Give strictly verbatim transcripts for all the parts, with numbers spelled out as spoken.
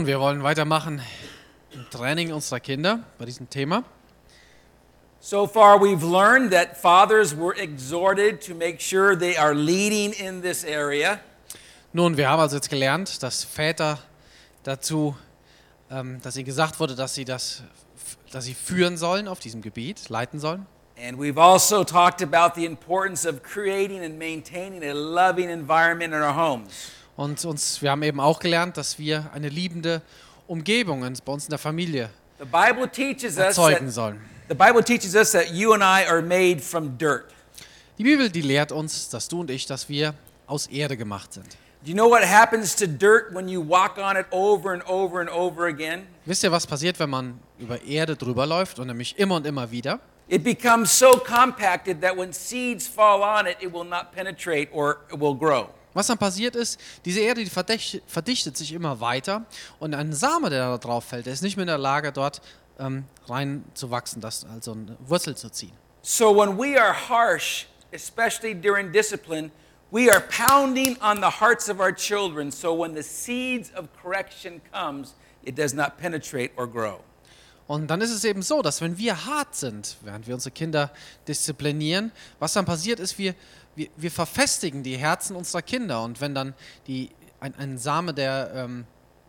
Wir wollen weitermachen im Training unserer Kinder bei diesem Thema. So far, we've learned that fathers were exhorted to make sure they are leading in this area. Nun, wir haben also jetzt gelernt, dass Väter dazu, ähm, dass ihnen gesagt wurde, dass sie das, dass sie führen sollen auf diesem Gebiet, leiten sollen. And we've also talked about the importance of creating and maintaining a loving environment in our homes. Und uns, wir haben eben auch gelernt, dass wir eine liebende Umgebung bei uns in der Familie The Bible teaches us erzeugen that, sollen. the Bible teaches us that you and I are made from dirt. Die Bibel, die lehrt uns, dass du und ich, dass wir aus Erde gemacht sind. Do you know what happens to dirt when you walk on it over and over and over again? Wisst ihr, was passiert, wenn man über Erde drüber läuft und nämlich immer und immer wieder? It becomes so compacted that when seeds fall on it, it will not penetrate or it will grow. Was dann passiert ist, diese Erde, die verdächt- verdichtet sich immer weiter und ein Same, der da drauf fällt, der ist nicht mehr in der Lage, dort ähm, rein zu wachsen, das, also eine Wurzel zu ziehen. So when we are harsh, especially during discipline, we are pounding on the hearts of our children, so when the seeds of correction comes, it does not penetrate or grow. Und dann ist es eben so, dass wenn wir hart sind, während wir unsere Kinder disziplinieren, was dann passiert ist, wir, wir, wir verfestigen die Herzen unserer Kinder. Und wenn dann die, ein, ein Same, der... Ähm,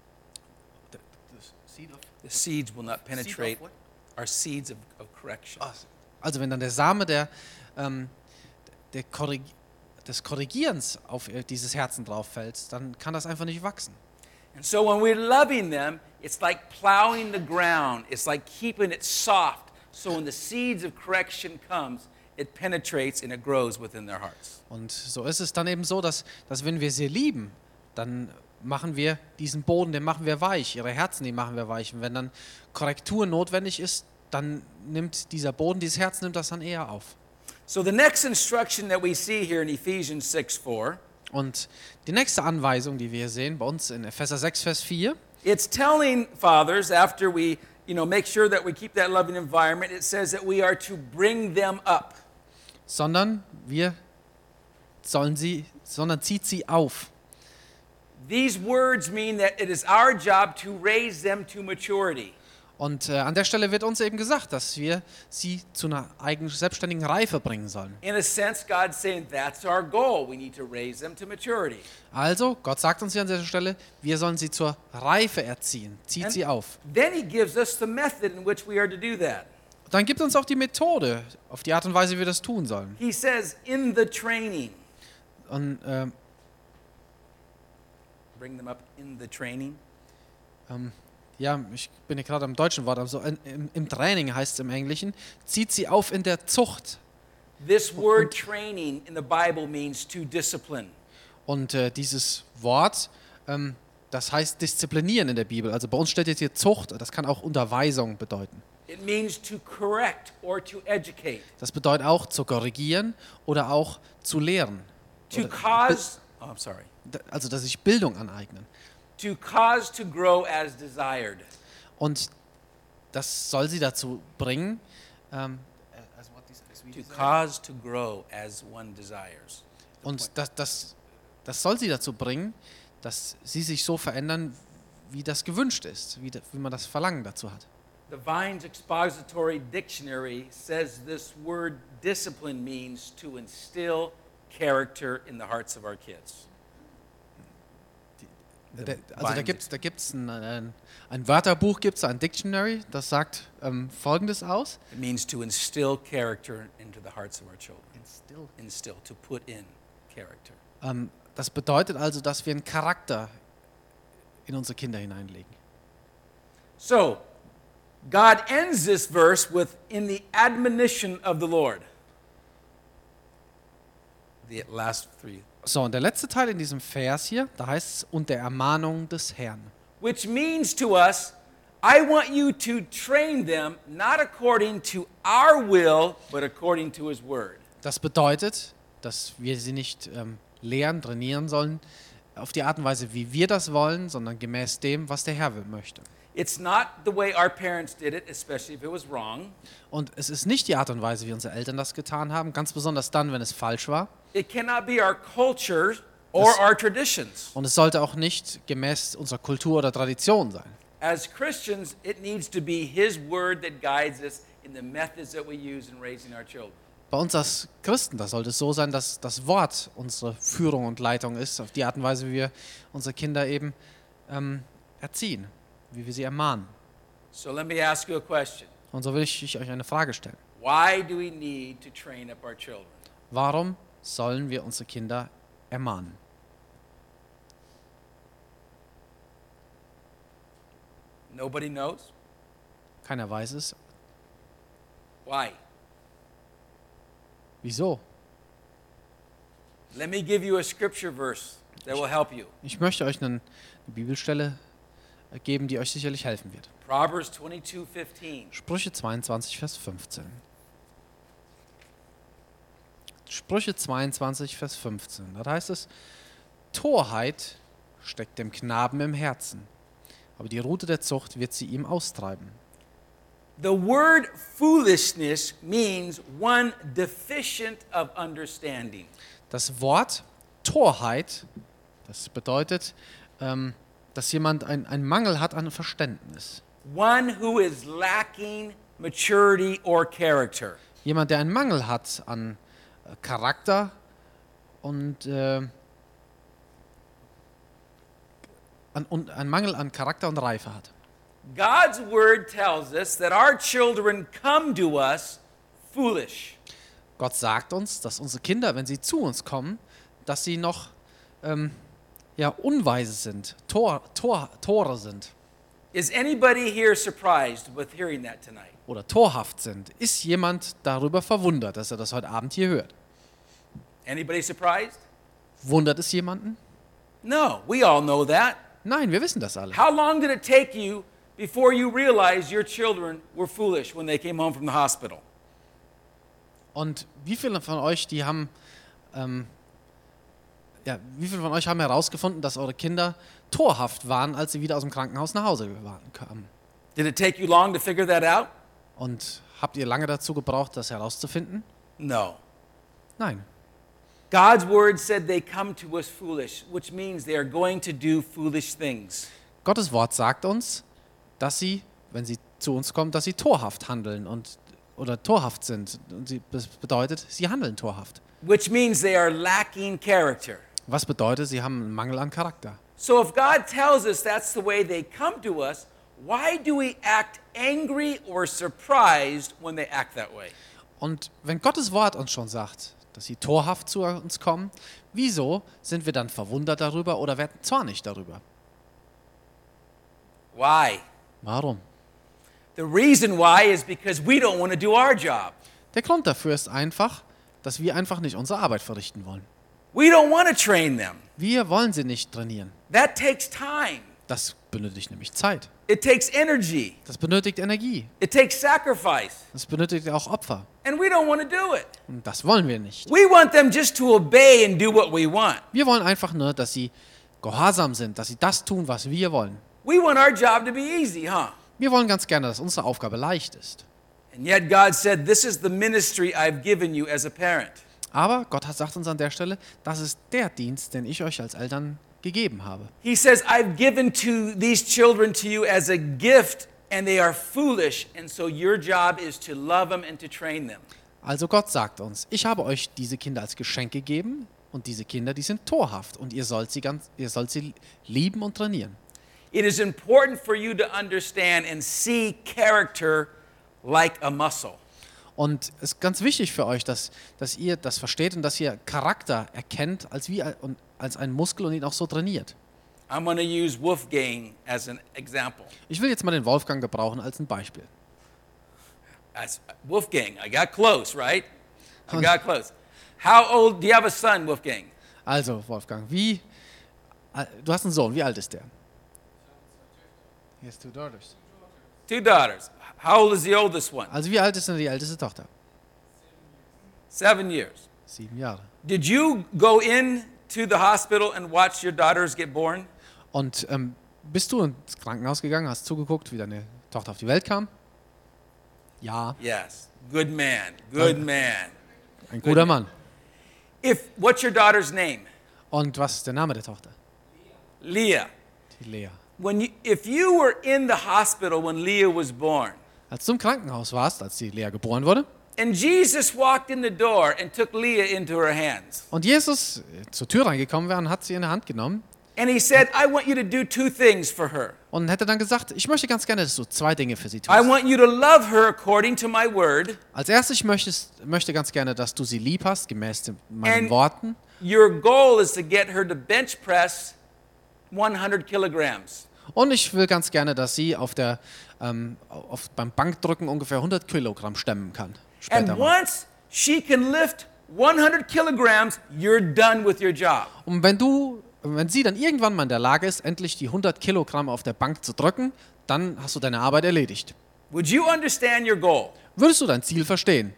The seeds will not penetrate our seeds of, of correction. also wenn dann der Same der, ähm, der Korrig des Korrigierens auf dieses Herzen drauf fällt, dann kann das einfach nicht wachsen. And so when we're loving them, it's like plowing the ground. It's like keeping it soft. So when the seeds of correction comes, it penetrates and it grows within their hearts. Und so ist es dann eben so, dass, dass wenn wir sie lieben, dann machen wir diesen Boden, den machen wir weich, ihre Herzen, die machen wir weich. Und wenn dann Korrektur notwendig ist, dann nimmt dieser Boden, dieses Herz nimmt das dann eher auf. So the next instruction that we see here in Ephesians six four, Und die nächste Anweisung, die wir hier sehen, bei uns in Epheser sechs, Vers vier, it's telling fathers after we, you know, make sure that we keep that loving environment, it says that we are to bring them up. sondern wir sollen sie, sondern zieht sie auf. These words mean that it is our job to raise them to maturity. Und äh, an der Stelle wird uns eben gesagt, dass wir sie zu einer eigenen selbstständigen Reife bringen sollen. In a sense, God's saying that's our goal. We need to raise them to maturity. Also, Gott sagt uns hier an dieser Stelle, wir sollen sie zur Reife erziehen. Zieht And sie auf. then he gives us the method in which we are to do that. Dann gibt uns auch die Methode, auf die Art und Weise, wie wir das tun sollen. He says, in the training. Und ähm, Bring them up in the training. ähm, ja, ich bin hier gerade am deutschen Wort, also in, im, im Training heißt es im Englischen, zieht sie auf in der Zucht. This word training in the Bible means to discipline. Und äh, dieses Wort, ähm, das heißt disziplinieren in der Bibel. Also bei uns steht jetzt hier Zucht, das kann auch Unterweisung bedeuten. It means to correct or to educate. Das bedeutet auch zu korrigieren oder auch zu lehren. To Oder- cause, oh, I'm sorry. Also, dass sich Bildung aneignen. To cause to grow as desired. Und das soll sie dazu bringen, ähm, To cause to grow as one desires. und das, das, das soll sie dazu bringen, dass sie sich so verändern, wie das gewünscht ist, wie, da- wie man das Verlangen dazu hat. The Vine's Expository Dictionary says this word discipline means to instill character in the hearts of our kids. Da, also da gibt es da gibt's ein, ein, ein Wörterbuch, gibt's ein Dictionary, das sagt ähm, Folgendes aus. It means to instill character into the hearts of our children. Instill, to put in character. Ähm, das bedeutet also, dass wir einen Charakter in unsere Kinder hineinlegen. So, God ends this verse with in the admonition of the Lord. The last three. So, und der letzte Teil in diesem Vers hier, da heißt es, und der Ermahnung des Herrn. Which means to us, I want you to train them not according to our will, but according to His Word. Das bedeutet, dass wir sie nicht ähm, lehren, trainieren sollen, auf die Art und Weise, wie wir das wollen, sondern gemäß dem, was der Herr will, möchte. It's not the way our parents did it, especially if it was wrong. Und es ist nicht die Art und Weise, wie unsere Eltern das getan haben, ganz besonders dann, wenn es falsch war. It cannot be our culture or Das, our traditions. und es sollte auch nicht gemäß unserer Kultur oder Tradition sein. As Christians, it needs to be His Word that guides us in the methods that we use in raising our children. Bei uns als Christen, da sollte es so sein, dass das Wort unsere Führung und Leitung ist, auf die Art und Weise, wie wir unsere Kinder eben ähm, erziehen, wie wir sie ermahnen. So let me ask you a question. Und so will ich, ich euch eine Frage stellen. Why do we need to train up our children? Warum sollen wir unsere Kinder ermahnen? Nobody knows? Keiner weiß es. Why? Wieso? Let me give you a scripture verse that will help you. Ich möchte euch einen, eine Bibelstelle geben, die euch sicherlich helfen wird. Proverbs twenty-two fifteen. Sprüche zweiundzwanzig, Vers fünfzehn. Sprüche zweiundzwanzig, Vers fünfzehn. Da heißt es, Torheit steckt dem Knaben im Herzen, aber die Rute der Zucht wird sie ihm austreiben. The word foolishness means one deficient of understanding. Das Wort Torheit, das bedeutet, ähm, dass jemand einen Mangel hat an Verständnis. One who is lacking maturity or character. Jemand, der einen Mangel hat an äh, Charakter und äh, an, und einen Mangel an Charakter und Reife hat. God's word tells us that our children come to us foolish. Gott sagt uns, dass unsere Kinder, wenn sie zu uns kommen, dass sie noch ähm, ja, unweise sind, Tor, Tor, Tore sind Is anybody here surprised with hearing that tonight? oder torhaft sind. Ist jemand darüber verwundert, dass er das heute Abend hier hört? Anybody surprised? Wundert es jemanden? No, we all know that. Nein, wir wissen das alle. How long did it take you before you realized your children were foolish when they came home from the hospital? Und wie viele von euch, die haben, ähm, ja, wie viele von euch haben herausgefunden, dass eure Kinder torhaft waren, als sie wieder aus dem Krankenhaus nach Hause waren, kamen? Did it take you long to figure that out? Und habt ihr lange dazu gebraucht, das herauszufinden? No. Nein. God's word said they come to us foolish, which means they are going to do foolish things. Gottes Wort sagt uns, dass sie, wenn sie zu uns kommen, dass sie torhaft handeln und oder torhaft sind. Und sie, das bedeutet, sie handeln torhaft. Which means they are lacking character. Was bedeutet, sie haben einen Mangel an Charakter. So if God tells us that's the way they come to us, why do we act angry or surprised when they act that way? Und wenn Gottes Wort uns schon sagt, dass sie torhaft zu uns kommen, wieso sind wir dann verwundert darüber oder werden zornig darüber? Why? Warum? The reason why is because we don't want to do our job. Der Grund dafür ist einfach, dass wir einfach nicht unsere Arbeit verrichten wollen. We don't want to train them. Wir wollen sie nicht trainieren. That takes time. Das benötigt nämlich Zeit. It takes energy. Das benötigt Energie. It takes sacrifice. Das benötigt auch Opfer. And we don't want to do it. Und das wollen wir nicht. We want them just to obey and do what we want. Wir wollen einfach nur, dass sie gehorsam sind, dass sie das tun, was wir wollen. We want our job to be easy, huh? Wir wollen ganz gerne, dass unsere Aufgabe leicht ist. And yet God said, this is the ministry I've given you as a parent. Aber Gott hat, sagt uns an der Stelle, das ist der Dienst, den ich euch als Eltern gegeben habe. He says, I've given to these children to you as a gift, and they are foolish, and so your job is to love them and to train them. Also Gott sagt uns, ich habe euch diese Kinder als Geschenk gegeben und diese Kinder, die sind torhaft und ihr sollt sie, ganz, ihr sollt sie lieben und trainieren. It is important for you to understand and see character like a muscle. Und es ist ganz wichtig für euch, dass, dass ihr das versteht und dass ihr Charakter erkennt als, wie, und als einen Muskel und ihn auch so trainiert. I'm going to use Wolfgang as an example. Ich will jetzt mal den Wolfgang gebrauchen als ein Beispiel. As Wolfgang, I got close, right? I got close. How old, do you have a son, Wolfgang? Also Wolfgang, wie, äh, du hast einen Sohn, wie alt ist der? He has two daughters. Two daughters. How old is the oldest one? Also wie alt ist denn die älteste Tochter? Seven years. Sieben Jahre. Did you go in to the hospital and watch your daughters get born? Und ähm, bist du ins Krankenhaus gegangen, hast zugeguckt, wie deine Tochter auf die Welt kam? Ja, Yes. Good man. Good man. ein guter Mann. If what's your daughter's name? Und was ist der Name der Tochter? Leah. Die Lea. When you, if you were in the hospital when Leah was born, Als du im Krankenhaus warst, als die Lea geboren wurde, and Jesus walked in the door and took Leah into her hands, und Jesus äh, zur Tür reingekommen wäre und hat sie in der Hand genommen and he said, I want you to do two things for her. und hätte dann gesagt, ich möchte ganz gerne, dass du zwei Dinge für sie I tust. want you to love her according to my word. Als erstes, ich möchte, möchte ganz gerne, dass du sie lieb hast, gemäß dem- meinen And- Worten. Your goal is to get her to bench press hundred kilograms. Und ich will ganz gerne, dass sie auf der, ähm, auf, beim Bankdrücken ungefähr hundert Kilogramm stemmen kann. Später And mal. once she can lift hundred kilograms, you're done with your job. Und wenn du, wenn sie dann irgendwann mal in der Lage ist, endlich die hundert Kilogramm auf der Bank zu drücken, dann hast du deine Arbeit erledigt. Would you understand your goal? Würdest du dein Ziel verstehen?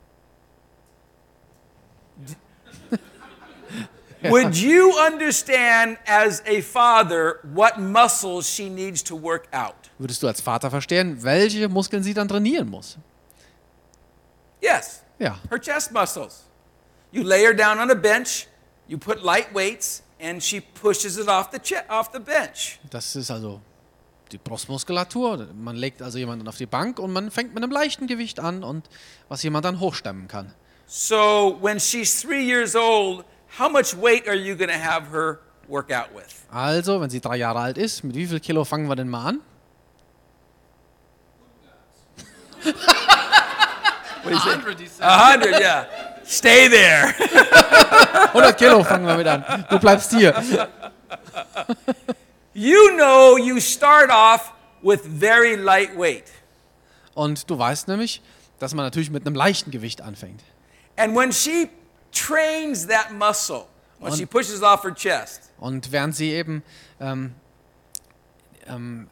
Would you understand as a father what muscles she needs to work out? Würdest du als Vater verstehen, welche Muskeln sie dann trainieren muss? Yes, Ja. her chest muscles. You lay her down on a bench, you put light weights, and she pushes it off the che- off the bench. Das ist also die Brustmuskulatur. Man legt also jemanden auf die Bank und man fängt mit einem leichten Gewicht an, und was jemand dann hochstemmen kann. So when she's three years old, how much weight are you going to have her work out with? Also, wenn sie drei Jahre alt ist, mit wie viel Kilo fangen wir denn mal an? What do you say? A hundred, yeah. Stay there. hundert Kilo fangen wir mit an. Du bleibst hier. You know you start off with very light weight. Und du weißt nämlich, dass man natürlich mit einem leichten Gewicht anfängt. And when she trains that muscle, when she pushes off her chest, Und während sie eben ähm, ähm,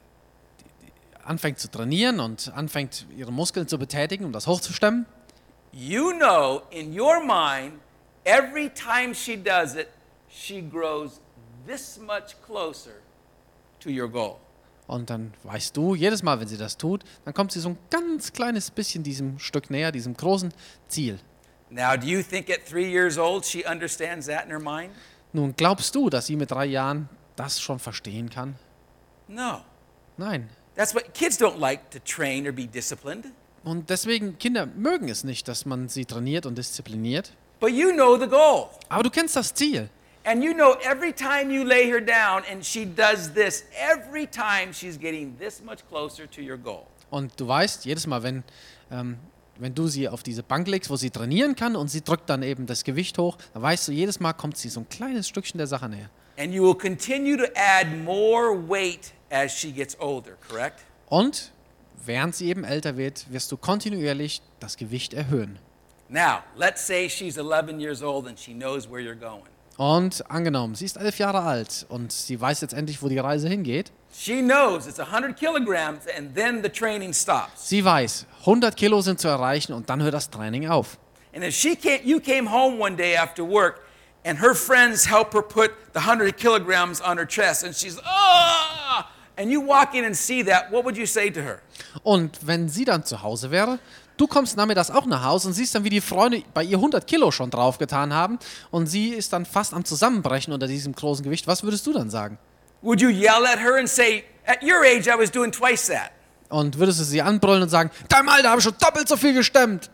anfängt zu trainieren und anfängt, ihre Muskeln zu betätigen, um das hochzustemmen, you know in your mind, every time she does it, she grows this much closer to your goal. und dann weißt du, jedes Mal, wenn sie das tut, dann kommt sie so ein ganz kleines bisschen diesem Stück näher, diesem großen Ziel. Now, do you think at three years old she understands that in her mind? Nun, glaubst du, dass sie mit drei Jahren das schon verstehen kann? No. Nein. That's what kids don't like to train or be disciplined. Und deswegen, Kinder mögen es nicht, dass man sie trainiert und diszipliniert. But you know the goal. Aber du kennst das Ziel. And you know every time you lay her down and she does this, every time she's getting this much closer to your goal. Und du weißt, jedes Mal, wenn, ähm, wenn du sie auf diese Bank legst, wo sie trainieren kann, und sie drückt dann eben das Gewicht hoch, dann weißt du, jedes Mal kommt sie so ein kleines Stückchen der Sache näher. And you will continue to add more weight as she gets older, correct? Und während sie eben älter wird, wirst du kontinuierlich das Gewicht erhöhen. Now, let's say she's eleven years old and she knows where you're going. Und angenommen, sie ist elf Jahre alt und sie weiß jetzt endlich, wo die Reise hingeht. She knows it's hundred kilograms and then the training stops. Sie weiß, hundert Kilo sind zu erreichen und dann hört das Training auf. And if she can't, you came home one day after work and her friends help her put the hundred kilograms on her chest and she's, ah, and you walk in and see that, what would you say to her? Und wenn sie dann zu Hause wäre, du kommst nachmittags auch nach Hause und siehst dann, wie die Freunde bei ihr hundert Kilo schon draufgetan haben und sie ist dann fast am Zusammenbrechen unter diesem großen Gewicht. Was würdest du dann sagen? Would you yell at her and say, at your age I was doing twice that? Und würdest du sie anbrüllen und sagen, deinem Alter habe ich schon doppelt so viel gestemmt?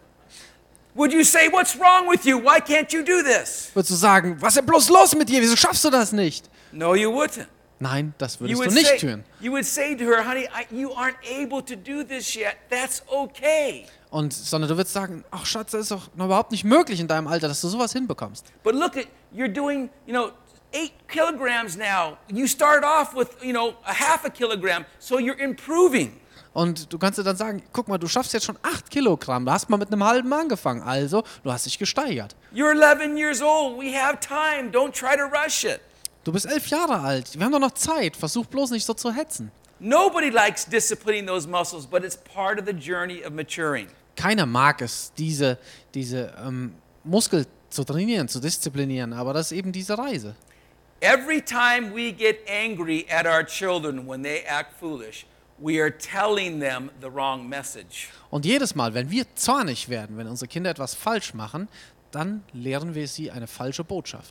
Would you say, what's wrong with you? Why can't you do this? Würdest du sagen, was ist denn bloß los mit dir? Wieso schaffst du das nicht? No, you wouldn't. Nein, das You würdest would, du nicht say, tun. you would say to her, honey, I, you aren't able to do this yet. That's okay. Und, sondern du würdest sagen, ach Schatz, das ist doch noch überhaupt nicht möglich in deinem Alter, dass du sowas hinbekommst. But look at, you're doing, you know, eight kilograms now. You start off with, you know, a half a kilogram, so you're improving. Und du kannst dir dann sagen, guck mal, du schaffst jetzt schon acht Kilogramm, du hast mal mit einem halben angefangen, also du hast dich gesteigert. You're eleven years old. We have time. Don't try to rush it. Du bist elf Jahre alt, wir haben doch noch Zeit, versuch bloß nicht so zu hetzen. Nobody likes disciplining those muscles, but it's part of the journey of maturing. Keiner mag es, diese, diese ähm, Muskel zu trainieren, zu disziplinieren, aber das ist eben diese Reise. Every time we get angry at our children when they act foolish, we are telling them the wrong message. Und jedes Mal, wenn wir zornig werden, wenn unsere Kinder etwas falsch machen, dann lehren wir sie eine falsche Botschaft.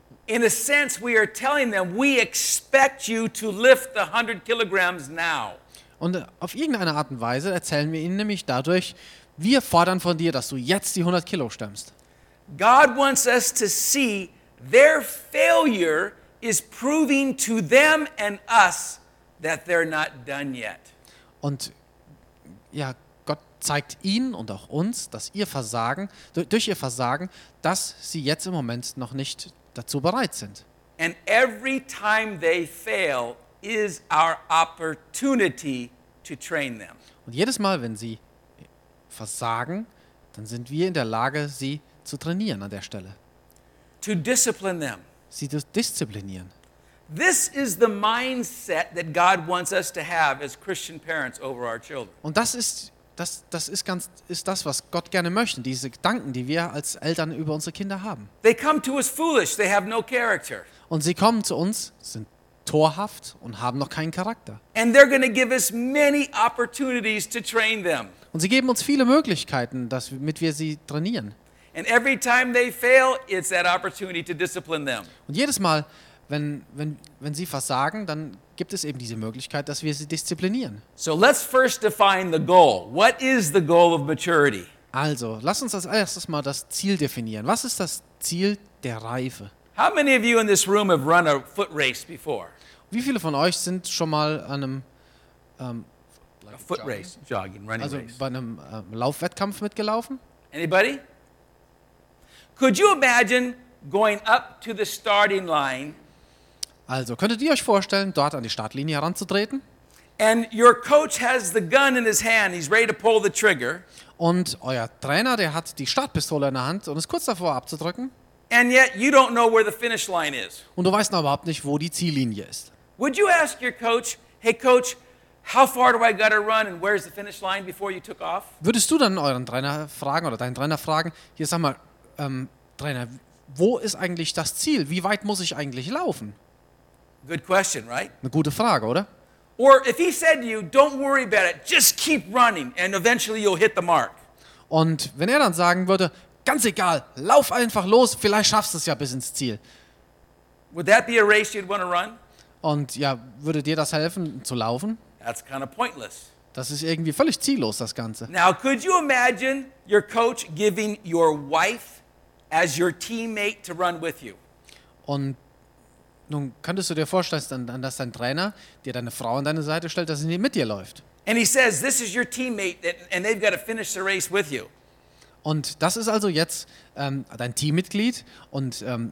In a sense, we are telling them, we expect you to lift the one hundred kilograms now. Und auf irgendeine Art und Weise erzählen wir ihnen nämlich dadurch, wir fordern von dir, dass du jetzt die hundert Kilo stemmst. God wants us to see their failure is proving to them and us that they're not done yet. Und ja, Gott zeigt ihnen und auch uns, dass ihr Versagen, durch ihr Versagen, dass sie jetzt im Moment noch nicht dazu bereit sind. And every time they fail is our opportunity to train them. Und jedes Mal, wenn sie versagen, dann sind wir in der Lage, sie zu trainieren an der Stelle. To discipline them. Sie zu disziplinieren. This is the mindset that God wants us to have as Christian parents over our children. Und das ist, das, das ist, ganz, ist das, was Gott gerne möchte, diese Gedanken, die wir als Eltern über unsere Kinder haben. They come to us foolish, they have no character. Und sie kommen zu uns, sind torhaft und haben noch keinen Charakter. And they're going to give us many opportunities to train them. Und sie geben uns viele Möglichkeiten, damit wir sie trainieren. And every time they fail, it's that opportunity to discipline them. Und jedes Mal, wenn, wenn, wenn sie versagen, dann gibt es eben diese Möglichkeit, dass wir sie disziplinieren. So let's first define the goal. What is the goal of maturity? Also, lass uns als erstes mal das Ziel definieren. Was ist das Ziel der Reife? How many of you in this room have run a foot race before? Wie viele von euch sind schon mal an einem, ähm, A foot race, jogging, running also race. bei einem ähm, Laufwettkampf mitgelaufen? Anybody? Could you imagine going up to the starting line Also, könntet ihr euch vorstellen, dort an die Startlinie heranzutreten? and your coach has the gun in his hand, he's ready to pull the trigger, Und euer Trainer, der hat die Startpistole in der Hand und ist kurz davor abzudrücken. and yet you don't know where the finish line is? Und du weißt noch überhaupt nicht, wo die Ziellinie ist. Would you ask your coach, hey coach, how far do I got to run and where's the finish line before you took off? Würdest du dann euren Trainer fragen oder deinen Trainer fragen, hier sag mal, ähm, Trainer, wo ist eigentlich das Ziel? Wie weit muss ich eigentlich laufen? Good question, right? Eine gute Frage, oder? Or if he said to you, don't worry about it, just keep running and eventually you'll hit the mark. Und wenn er dann sagen würde, ganz egal, lauf einfach los, vielleicht schaffst du es ja bis ins Ziel. Would that be a race you'd want to run? Und ja, würde dir das helfen zu laufen? That's kind of pointless. Das ist irgendwie völlig ziellos, das Ganze. Now, could you imagine your coach giving your wife as your teammate to run with you? Und nun könntest du dir vorstellen, dass dein Trainer dir deine Frau an deine Seite stellt, dass sie mit dir läuft. And he says, this is your teammate, that, and they've got to finish the race with you. Und das ist also jetzt ähm, dein Teammitglied und ähm,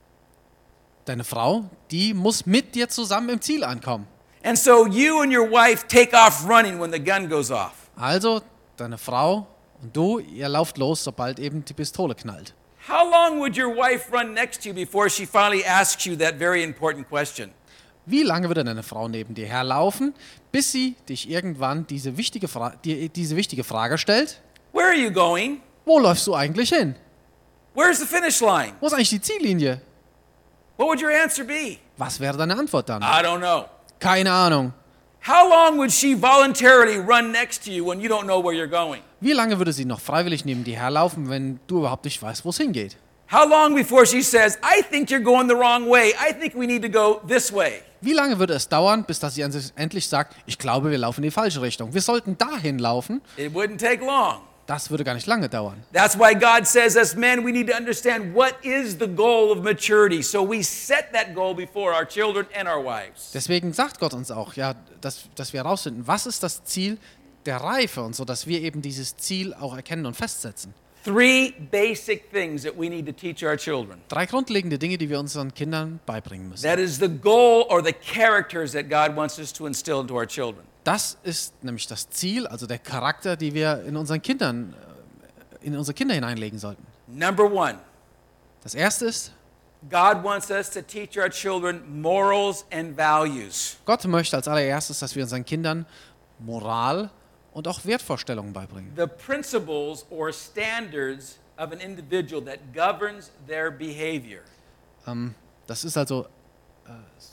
deine Frau, die muss mit dir zusammen im Ziel ankommen. And so you and your wife take off running when the gun goes off. Also deine Frau und du, ihr lauft los, sobald eben die Pistole knallt. How long would your wife run next to you before she finally asks you that very important question? Wie lange würde deine Frau neben dir herlaufen, bis sie dich irgendwann diese wichtige, Fra die, diese wichtige Frage stellt? Where are you going? Wo läufst du eigentlich hin? Where's the finish line? Wo ist eigentlich die Ziellinie? What would your answer be? Was wäre deine Antwort dann? I don't know. Keine Ahnung. How long would she voluntarily run next to you when you don't know where you're going? Wie lange würde sie noch freiwillig neben dir herlaufen, wenn du überhaupt nicht weißt, wo es hingeht? How long before she says, I think you're going the wrong way. I think we need to go this way. Wie lange würde es dauern, bis dass sie endlich sagt, ich glaube, wir laufen in die falsche Richtung. Wir sollten dahin laufen. It wouldn't take long. Das würde gar nicht lange dauern. That's why God says, as men, we need to understand what is the goal of maturity. So we set that goal before our children and our wives. Deswegen sagt Gott uns auch, ja, dass, dass wir herausfinden, was ist das Ziel der Reife und so, dass wir eben dieses Ziel auch erkennen und festsetzen. Three basic things that we need to teach our children. Drei grundlegende Dinge, die wir unseren Kindern beibringen müssen. That is the goal or the characters that God wants us to instill into our children. Das ist nämlich das Ziel, also der Charakter, die wir in unseren Kindern, in unsere Kinder hineinlegen sollten. Number one, Das erste ist, God wants us to teach our children morals and values. Gott möchte als allererstes, dass wir unseren Kindern Moral und auch Wertvorstellungen beibringen. The principles or standards of an individual that governs their behavior. Ähm, das ist also, äh,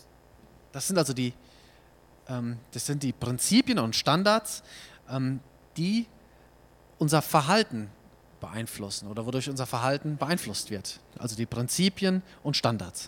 das sind also die, ähm, das sind die Prinzipien und Standards, ähm, die unser Verhalten beeinflussen oder wodurch unser Verhalten beeinflusst wird. Also die Prinzipien und Standards.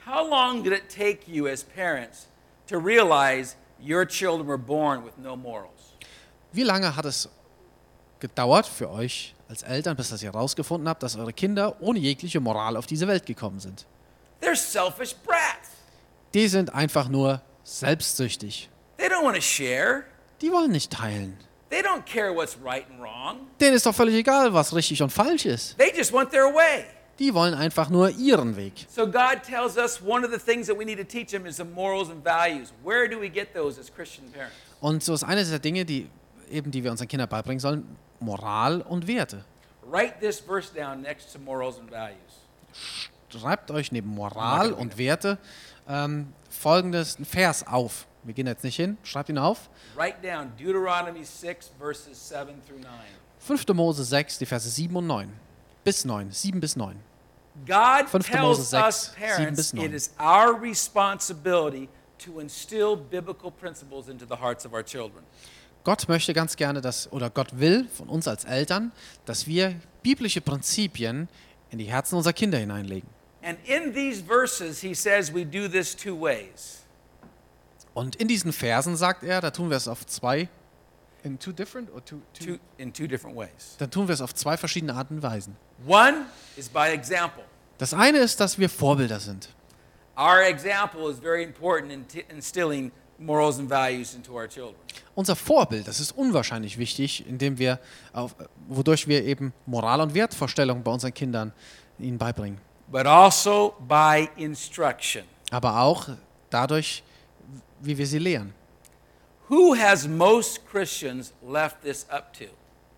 how long did it take you as parents to realize your children were born with no morals? Wie lange hat es gedauert für euch als Eltern, bis dass ihr herausgefunden habt, dass eure Kinder ohne jegliche Moral auf diese Welt gekommen sind? They're selfish brats. Die sind einfach nur selbstsüchtig. They don't want to share. Die wollen nicht teilen. They don't care what's right and wrong. Denen ist doch völlig egal, was richtig und falsch ist. They just want their way. Die wollen einfach nur ihren Weg. So God tells us one of the things that we need to teach them is the morals and values. Where do we get those as Christian parents? Und so ist eine der Dinge, die eben, die wir unseren Kindern beibringen sollen, Moral und Werte. Write this verse down next to morals and values. Schreibt euch neben Moral und Werte ähm, folgendes Vers auf. Wir gehen jetzt nicht hin, schreibt ihn auf. Write down Deuteronomy six verses seven through nine. fünfte Mose sechs, die Verse sieben und neun. Bis neun, sieben bis neun. God fünfte tells Mose sechs, us sieben parents bis neun. it is our responsibility to instill biblical principles into the hearts of our children. Gott möchte ganz gerne, dass, oder Gott will von uns als Eltern, dass wir biblische Prinzipien in die Herzen unserer Kinder hineinlegen. And in these verses he says we do this two ways. Und in diesen Versen sagt er, da tun wir es auf zwei, in two different or two, two, Two, in two different ways. dann tun wir es auf zwei verschiedene Arten und Weisen. One is by example. Das eine ist, dass wir Vorbilder sind. Our example is very important in t- instilling morals and values into our children. Unser Vorbild, das ist unwahrscheinlich wichtig, indem wir auf, wodurch wir eben Moral- und Wertvorstellungen bei unseren Kindern ihnen beibringen. But also by instruction. Aber auch dadurch, wie wir sie lehren. Who has most Christians left this up to?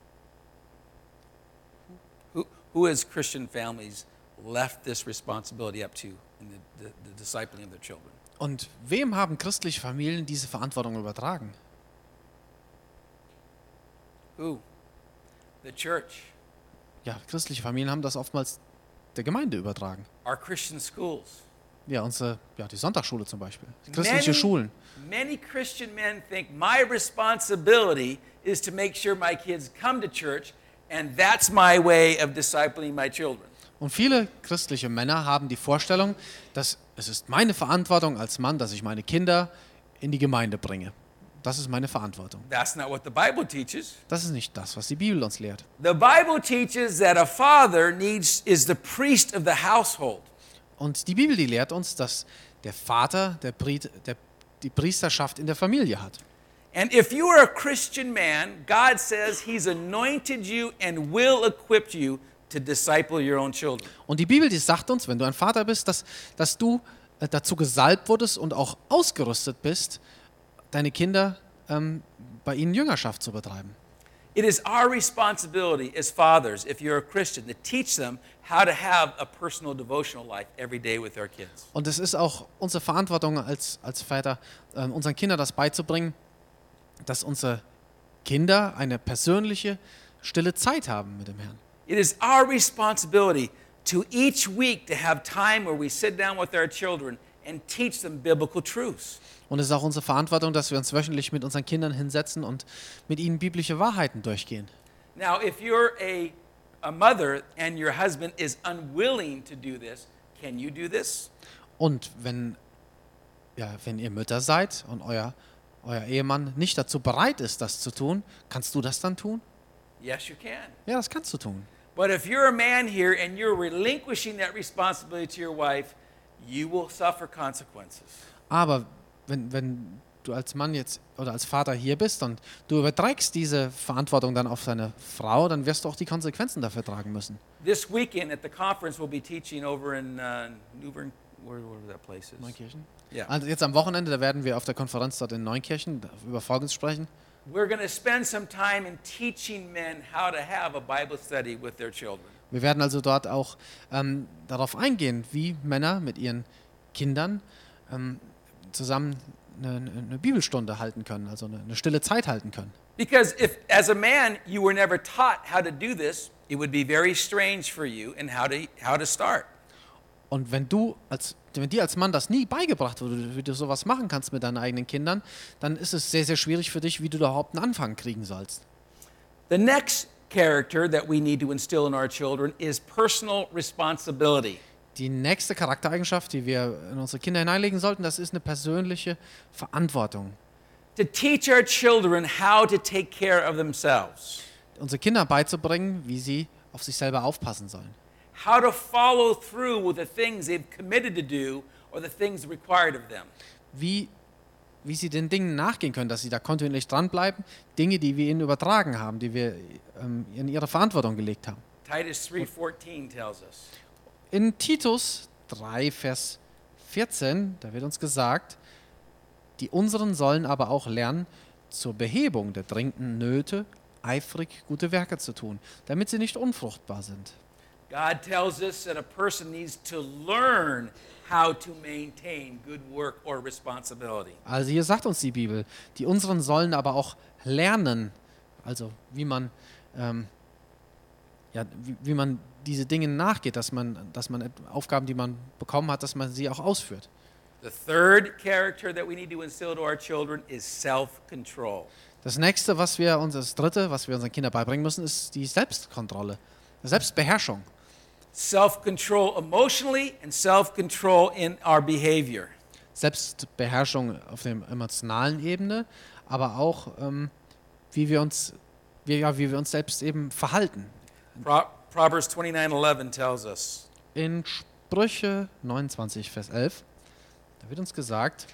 Who, who has Christian families left this responsibility up to in the, the, the discipling of their children? Und wem haben christliche Familien diese Verantwortung übertragen? Who? The church. Ja, christliche Familien haben das oftmals der Gemeinde übertragen. Our Christian schools. Ja, unsere, ja, die Sonntagsschule zum Beispiel. Christliche Many, Schulen. many Christian men think my responsibility is to make sure my kids come to church, and that's my way of discipling my children. Und viele christliche Männer haben die Vorstellung, dass es ist meine Verantwortung als Mann, dass ich meine Kinder in die Gemeinde bringe. Das ist meine Verantwortung. That's not what the Bible teaches. Das ist nicht das, was die Bibel uns lehrt. The Bible teaches that a father needs is the priest of the household. Und die Bibel, die lehrt uns, dass der Vater der, Pri- der, die Priesterschaft in der Familie hat. And if you are a Christian man, God says he's anointed you and will equip you to disciple your own children. Und die Bibel, die sagt uns, wenn du ein Vater bist, dass, dass du äh, dazu gesalbt wurdest und auch ausgerüstet bist, deine Kinder ähm, bei ihnen Jüngerschaft zu betreiben. It is our responsibility as fathers, if you're a Christian, to teach them how to have a personal devotional life every day with their kids. Und es ist auch unsere Verantwortung als, als Väter, äh, unseren Kindern das beizubringen, dass unsere Kinder eine persönliche, stille Zeit haben mit dem Herrn. It is our responsibility to each week to have time where we sit down with our children and teach them biblical truths. Und es ist auch unsere Verantwortung, dass wir uns wöchentlich mit unseren Kindern hinsetzen und mit ihnen biblische Wahrheiten durchgehen. Now, if you're a, a mother and your husband is unwilling to do this, can you do this? Und wenn, ja, wenn ihr Mütter seid und euer, euer Ehemann nicht dazu bereit ist, das zu tun, kannst du das dann tun? Yes, you can. Ja, das kannst du tun. But if you're a man here and you're relinquishing that responsibility to your wife, you will suffer consequences. Aber wenn, wenn du als Mann jetzt oder als Vater hier bist und du überträgst diese Verantwortung dann auf deine Frau, dann wirst du auch die Konsequenzen dafür tragen müssen. This weekend at the conference, we'll be teaching over in uh, Newbern, where, where that place is. Neunkirchen? Yeah. Also jetzt am Wochenende, da werden wir auf der Konferenz dort in Neunkirchen über Folgendes sprechen. We're going to spend some time in teaching men how to have a Bible study with their children. Wir werden also dort auch ähm, darauf eingehen, wie Männer mit ihren Kindern ähm, zusammen eine, eine Bibelstunde halten können, also eine, eine stille Zeit halten können. Because if, as a man, you were never taught how to do this, it would be very strange for you and how to how to start. Und wenn du als wenn dir als Mann das nie beigebracht wurde, wie du sowas machen kannst mit deinen eigenen Kindern, dann ist es sehr, sehr schwierig für dich, wie du da überhaupt einen Anfang kriegen sollst. The next character that we need to instill in our children is personal responsibility. Die nächste Charaktereigenschaft, die wir in unsere Kinder hineinlegen sollten, das ist eine persönliche Verantwortung. To teach our children how to take care of themselves. Unsere Kinder beizubringen, wie sie auf sich selber aufpassen sollen. How to follow through with the things they've committed to do or the things required of them. Wie, wie sie den Dingen nachgehen können, dass sie da kontinuierlich dranbleiben, Dinge, die wir ihnen übertragen haben, die wir ähm, in ihre Verantwortung gelegt haben. Titus three fourteen tells us. In Titus drei, Vers vierzehn, da wird uns gesagt, die unseren sollen aber auch lernen, zur Behebung der dringenden Nöte eifrig gute Werke zu tun, damit sie nicht unfruchtbar sind. God tells us that a person needs to learn how to maintain good work or responsibility. Also hier sagt uns die Bibel, die unseren sollen aber auch lernen, also wie man, ähm, ja, wie, wie man diese Dinge nachgeht, dass man, dass man Aufgaben, die man bekommen hat, dass man sie auch ausführt. The third character that we need to instill to our children is self-control. Das nächste, was wir uns, das dritte, was wir unseren Kindern beibringen müssen, ist die Selbstkontrolle, Selbstbeherrschung. Self-control emotionally and self-control in our behavior. Selbstbeherrschung auf der emotionalen Ebene, aber auch ähm, wie wir uns, wie, ja, wie wir uns selbst eben verhalten. Pro- Proverbs twenty-nine eleven tells us. In Sprüche neunundzwanzig, Vers elf, da wird uns gesagt,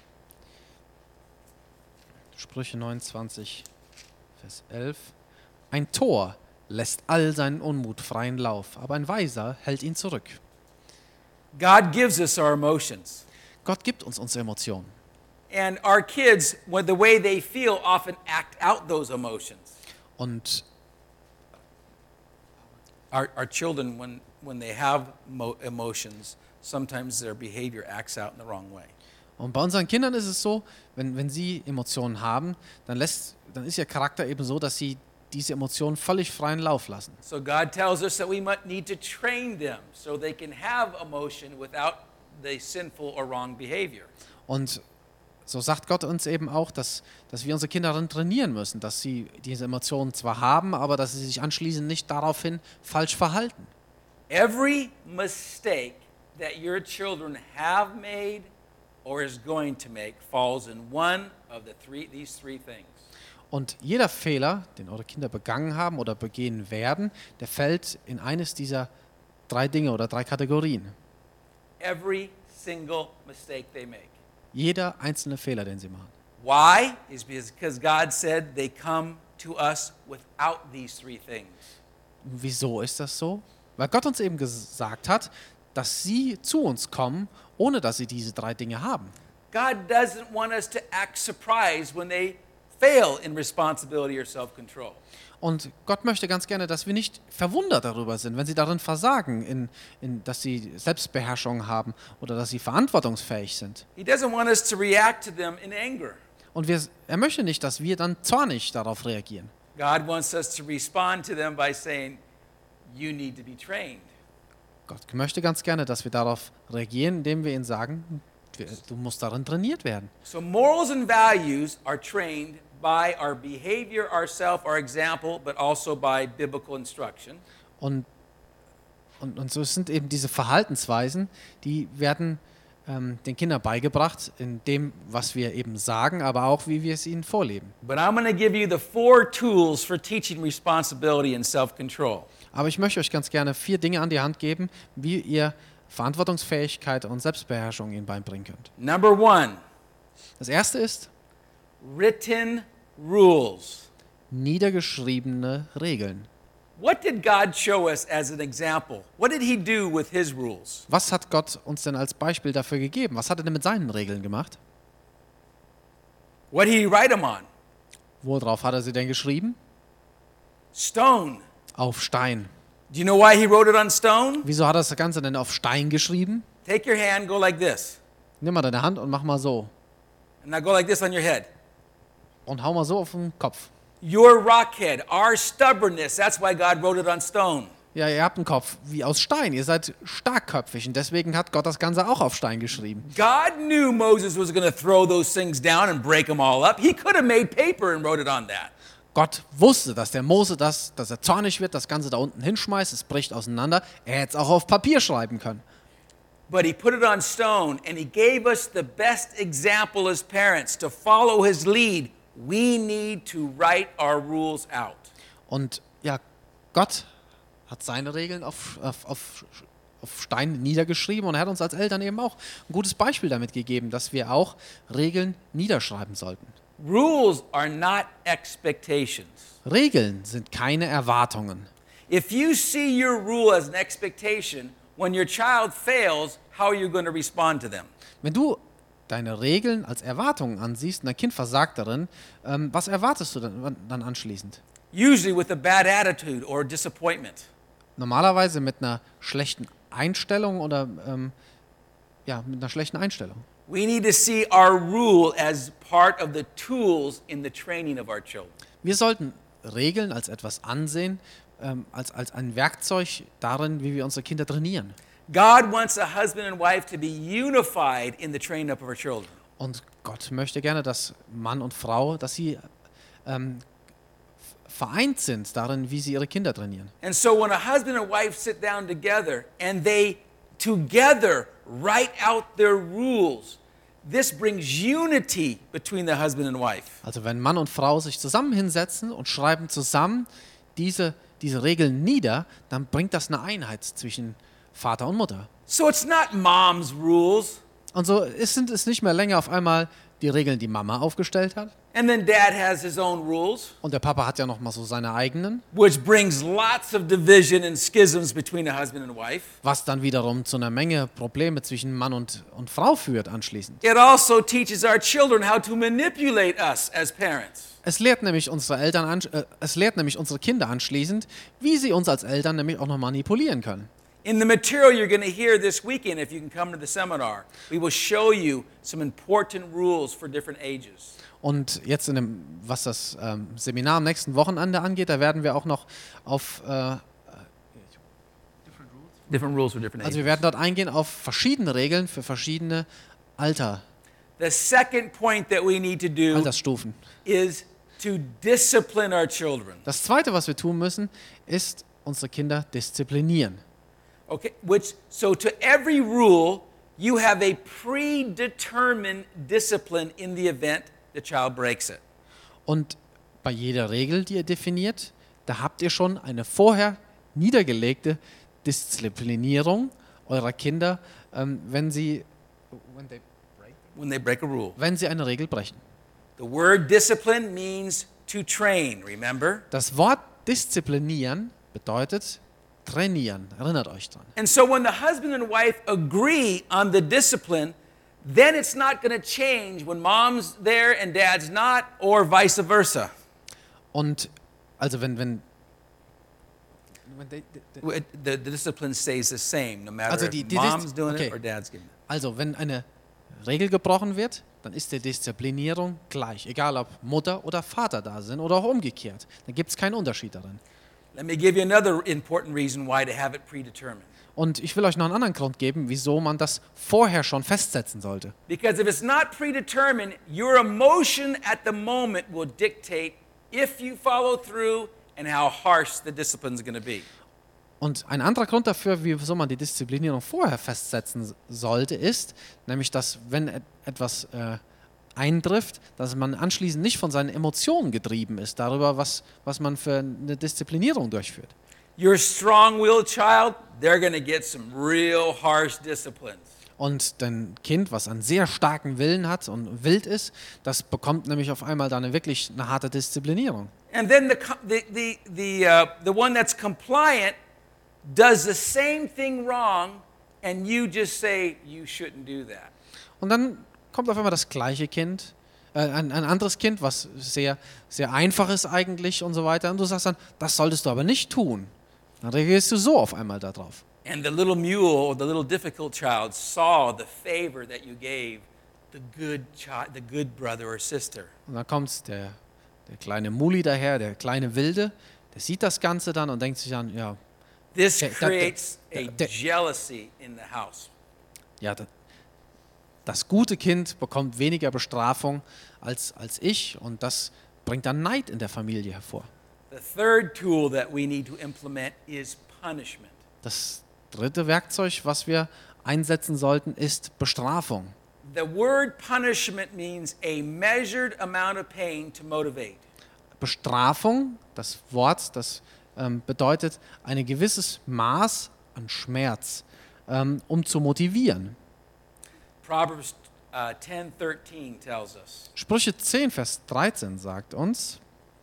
Sprüche neunundzwanzig, Vers elf, ein Tor lässt all seinen Unmut freien Lauf, aber ein Weiser hält ihn zurück. God gives us our emotions. Gott gibt uns unsere Emotionen. And our kids, when the way they feel, often act out those emotions. Und Our, our children, when, when they have mo- emotions, sometimes their behavior acts out in the wrong way. Und bei unseren Kindern ist es so, wenn, wenn sie Emotionen haben, dann, lässt, dann ist ihr Charakter eben so, dass sie diese Emotionen völlig freien Lauf lassen. So God tells us that we might need to train them so they can have emotion without the sinful or wrong behavior. Und so sagt Gott uns eben auch, dass, dass wir unsere Kinder darin trainieren müssen, dass sie diese Emotionen zwar haben, aber dass sie sich anschließend nicht daraufhin falsch verhalten. Every mistake that your children have made or is going to make falls in one of the three, these three things. Und jeder Fehler, den eure Kinder begangen haben oder begehen werden, der fällt in eines dieser drei Dinge oder drei Kategorien. Every single mistake they make. Jeder einzelne Fehler, den sie machen. Why? Is because God said they come to us without these three things. Wieso ist das so? Weil Gott uns eben gesagt hat, dass sie zu uns kommen, ohne dass sie diese drei Dinge haben. God doesn't want us to act surprised when they fail in responsibility or self-control. Und Gott möchte ganz gerne, dass wir nicht verwundert darüber sind, wenn sie darin versagen, in, in, dass sie Selbstbeherrschung haben oder dass sie verantwortungsfähig sind. He doesn't want us to react to them in anger. Und wir, er möchte nicht, dass wir dann zornig darauf reagieren. God wants us to respond to them by saying, you need to be trained. Gott möchte ganz gerne, dass wir darauf reagieren, indem wir ihnen sagen, du musst darin trainiert werden. So morals and values are trained by our behavior, ourself, our example, but also by biblical instruction. Und, und, und so sind eben diese Verhaltensweisen, die werden ähm, den Kindern beigebracht, in dem, was wir eben sagen, aber auch, wie wir es ihnen vorleben. But I'm going to give you the four tools for teaching responsibility and self-control. Aber ich möchte euch ganz gerne vier Dinge an die Hand geben, wie ihr Verantwortungsfähigkeit und Selbstbeherrschung ihnen beibringen könnt. Number one, Das erste ist written rules. niedergeschriebene Regeln. What did God show us as an example? What did he do with his rules? Was hat Gott uns denn als Beispiel dafür gegeben? Was hat er denn mit seinen Regeln gemacht? What did he write them on? Worauf hat er sie denn geschrieben? Stone. Auf Stein. Do you know why he wrote it on stone? Wieso hat er das Ganze denn auf Stein geschrieben? Take your hand, go like this. Nimm mal deine Hand und mach mal so. And now go like this on your head. Und hau mal so auf den Kopf. Your rockhead, our stubbornness, that's why God wrote it on stone. Ja, ihr habt einen Kopf wie aus Stein. Ihr seid starkköpfig und deswegen hat Gott das Ganze auch auf Stein geschrieben. God knew Moses was going to throw those things down and break them all up. He could have made paper and wrote it on that. Gott wusste, dass der Mose das, dass er zornig wird, das Ganze da unten hinschmeißt, es bricht auseinander. Er hätte es auch auf Papier schreiben können. but he put it on stone, and he gave us the best example as parents to follow his lead. We need to write our rules out. Und ja, Gott hat seine Regeln auf, auf, auf, auf Stein niedergeschrieben und er hat uns als Eltern eben auch ein gutes Beispiel damit gegeben, dass wir auch Regeln niederschreiben sollten. Rules are not expectations. Regeln sind keine Erwartungen. If you see your rule as an expectation, when your child fails, how are you going to respond to them? Wenn du deine Regeln als Erwartungen ansiehst und dein Kind versagt darin, ähm, was erwartest du dann, dann anschließend? Usually with a bad attitude or disappointment. Normalerweise mit einer schlechten Einstellung oder ähm, ja, mit einer schlechten Einstellung. We need to see our rule as part of the tools in the training of our children. Wir sollten Regeln als etwas ansehen, ähm, als, als ein Werkzeug darin, wie wir unsere Kinder trainieren. God wants a husband and wife to be unified in the training up of our children. Und Gott möchte gerne, dass Mann und Frau, dass sie ähm, vereint sind darin, wie sie ihre Kinder trainieren. And so when a husband and wife sit down together and they together write out their rules, this brings unity between the husband and wife. Also wenn Mann und Frau sich zusammen hinsetzen und schreiben zusammen diese, diese Regeln nieder, dann bringt das eine Einheit zwischen Vater und Mutter. So it's not mom's rules, Und so ist, sind es nicht mehr länger auf einmal die Regeln, die Mama aufgestellt hat. and then dad has his own rules, Und der Papa hat ja noch mal so seine eigenen, which brings lots of division and schisms between a husband and wife. was dann wiederum zu einer Menge Probleme zwischen Mann und, und Frau führt anschließend. It also teaches our children how to manipulate us as parents. Es lehrt nämlich unsere Eltern, an, äh, es lehrt nämlich unsere Kinder anschließend, wie sie uns als Eltern nämlich auch noch manipulieren können. In the material you're going to hear this weekend, if you can come to the seminar, we will show you some important rules for different ages. Und jetzt in dem, was das ähm, Seminar am nächsten Wochenende angeht, da werden wir auch noch auf, äh, Different rules for different also ages. wir werden dort eingehen auf verschiedene Regeln für verschiedene Alter, The second point that we need to do Altersstufen. is to discipline our children. Das Zweite, was wir tun müssen, ist unsere Kinder disziplinieren. Okay, which so to every rule you have a predetermined discipline in the event the child breaks it. Und bei jeder Regel, die ihr definiert, da habt ihr schon eine vorher niedergelegte Disziplinierung eurer Kinder, ähm, wenn sie when they break- When they break a rule. wenn sie eine Regel brechen. The word discipline means to train, remember? Das Wort disziplinieren bedeutet trainieren. Erinnert euch dran. And so when the husband and wife agree on the discipline, then it's not going to change when mom's there and dad's not, or vice versa. Und also wenn wenn when they- The, the discipline stays the same, no matter Also if die- die Dis- mom's doing okay. it or dad's doing it. also wenn eine Regel gebrochen wird, dann ist die Disziplinierung gleich, egal ob Mutter oder Vater da sind oder auch umgekehrt. Da gibt es keinen Unterschied darin. Let me give you another important reason why to have it predetermined. Und ich will euch noch einen anderen Grund geben, wieso man das vorher schon festsetzen sollte. Because if it's not predetermined, your emotion at the moment will dictate if you follow through and how harsh the discipline is going to be. Und ein anderer Grund dafür, wieso man die Disziplinierung vorher festsetzen sollte, ist, nämlich, dass wenn et- etwas äh, eintrifft, dass man anschließend nicht von seinen Emotionen getrieben ist, darüber, was, was man für eine Disziplinierung durchführt. Your strong-willed child, they're going to get some real harsh disciplines. Und dein Kind, was einen sehr starken Willen hat und wild ist, das bekommt nämlich auf einmal dann eine wirklich eine harte Disziplinierung. And then the, co- the, the, the, uh, the one that's compliant does the same thing wrong, and you just say, you shouldn't do that. Und dann kommt auf einmal das gleiche Kind, äh, ein, ein anderes Kind, was sehr, sehr einfach ist eigentlich und so weiter. Und du sagst dann, das solltest du aber nicht tun. Dann reagierst du so auf einmal darauf. And the little mule or the little difficult child saw the favor that you gave the good child, the good brother or sister. Und dann kommt der, der kleine Muli daher, der kleine Wilde, der sieht das Ganze dann und denkt sich dann, ja, This Okay, that- creates a that- that- jealousy in the house. ja, das, das gute Kind bekommt weniger Bestrafung als, als ich und das bringt dann Neid in der Familie hervor. The third tool that we need to implement is punishment. Das dritte Werkzeug, was wir einsetzen sollten, ist Bestrafung. The word punishment means a measured amount of pain to motivate. Bestrafung, das Wort, das ähm, bedeutet ein gewisses Maß an Schmerz, ähm, um zu motivieren. Proverbs uh, ten thirteen tells us, Sprüche zehn, Vers dreizehn sagt uns,